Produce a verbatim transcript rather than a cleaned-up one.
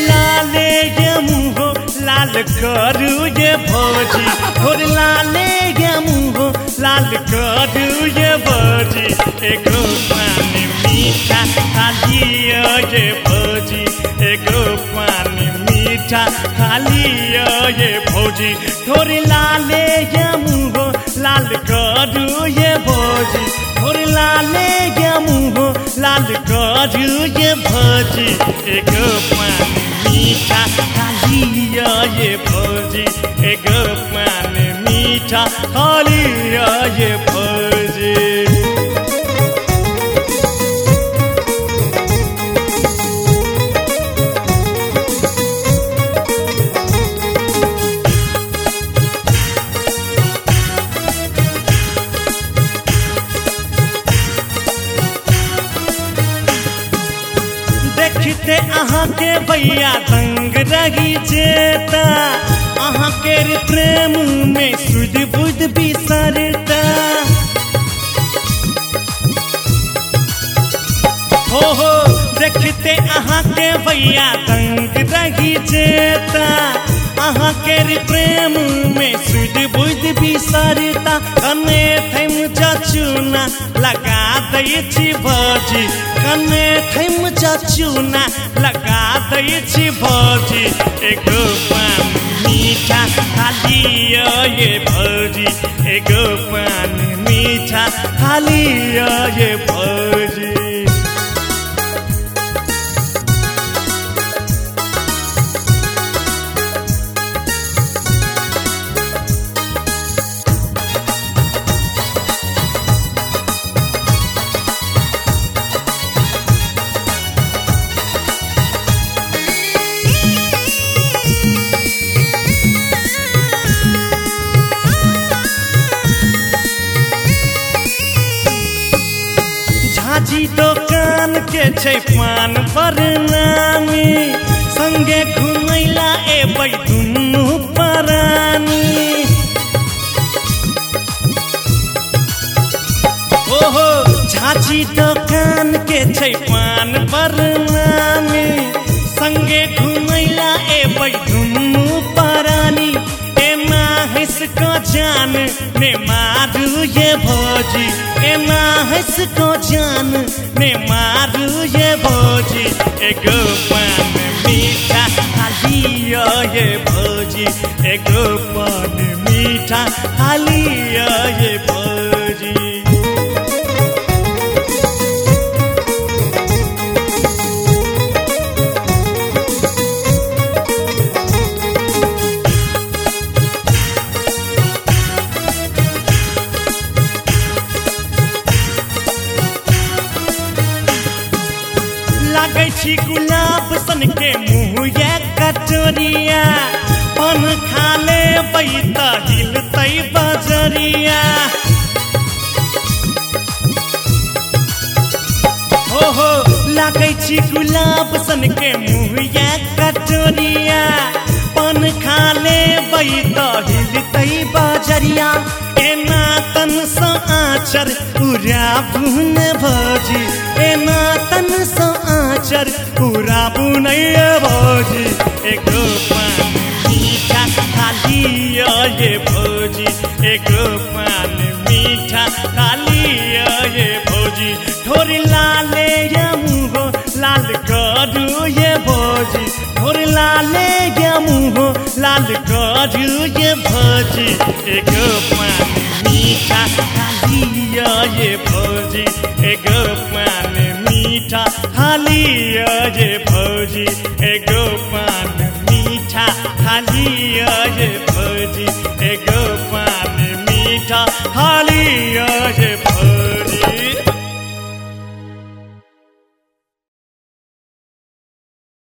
लाले ये मुँह लाल करू ये भौजी थोर लाले ये मुँह लाल करू ये भौजी एगो पानी मीठा खाली ये भौजी एगो पानी मीठा खाली ये भौजी थोर लाले ये मुँह लाल करू ये भौजी थोर लाले ये मुँह लाल करू ये भौजी एगो पानी मीठा खाली ये भौजी एगो पानी मीठा खाली ये भौजी। देखते अहाँ के भैया दंग रही जेता अहाँ के प्रेम में सुध बुध बिसरता हो हो देखते अहाँ के भैया दंग रही जेता अहाँ के प्रेम में सुध बुध बिसरता कने थम चचुना लगा दै छी भौजी कने थम चचुना लगा दै छी भौजी एगो पानी मीठा खाली ये भौजी एगो पानी मीठा खाली ये भौजी। झाजी दुकान के छै पान पर नामी संगे घुमैला एबै दुनू परानी ओहो झाजी दुकान के छै पान पर नामी संगे घुमैला एबै दुनू परानी एना हंस को जान ने मारू ये भौजी एना हंस को जान ने मारू ये भौजी एगो पान मीठा खाली ये भौजी एगो पान मीठा खाली ये भौजी। लागै छी गुलाब सन के मुँह ये कटोरिया पान खा लेबै त हिलतै बजरिया हो हो लागै छी गुलाब सन के मुँह ये कटोरिया पान खा लेबै त हिलतै बजरिया एना तन सँ आँचर पूरा बुन भौजी एना तन सँ आँचर पूरा बुनै भौजी एगो पान मीठा खाली ये भौजी एगो पान मीठा खाली ये भौजी थोर लाले ये मुँह लाल करू ये भौजी थोर लाले ये मुँह लाल करू ये भौजी एगो पान मीठा खाली ये भौजी एगो पान मीठा खाली ये भौजी एगो